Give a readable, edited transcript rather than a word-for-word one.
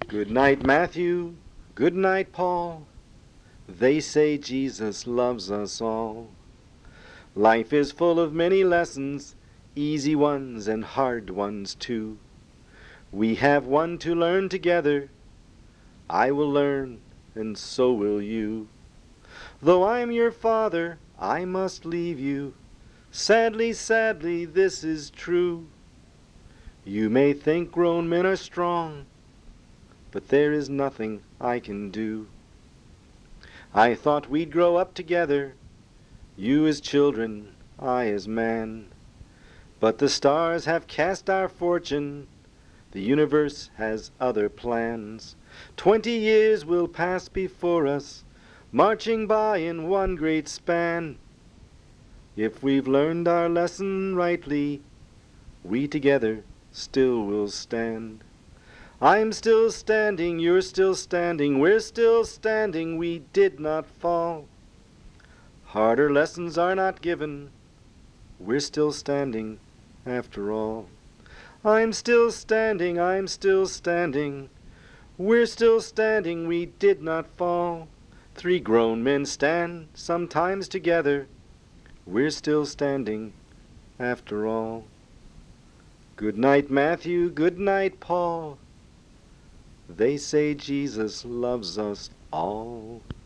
Good night, Matthew. Good night, Paul. They say Jesus loves us all. Life is full of many lessons, easy ones and hard ones too. We have one to learn together. I will learn, and so will you. Though I'm your father, I must leave you. Sadly, sadly, this is true. You may think grown men are strong, but there is nothing I can do. I thought we'd grow up together, you as children, I as man. But the stars have cast our fortune, the universe has other plans. 20 years will pass before us, marching by in one great span. If we've learned our lesson rightly, we together still will stand. I'm still standing, you're still standing, we're still standing, we did not fall. Harder lessons are not given, we're still standing after all. I'm still standing, we're still standing, we did not fall. 3 grown men stand sometimes together, we're still standing after all. Good night, Matthew, good night, Paul. They say Jesus loves us all.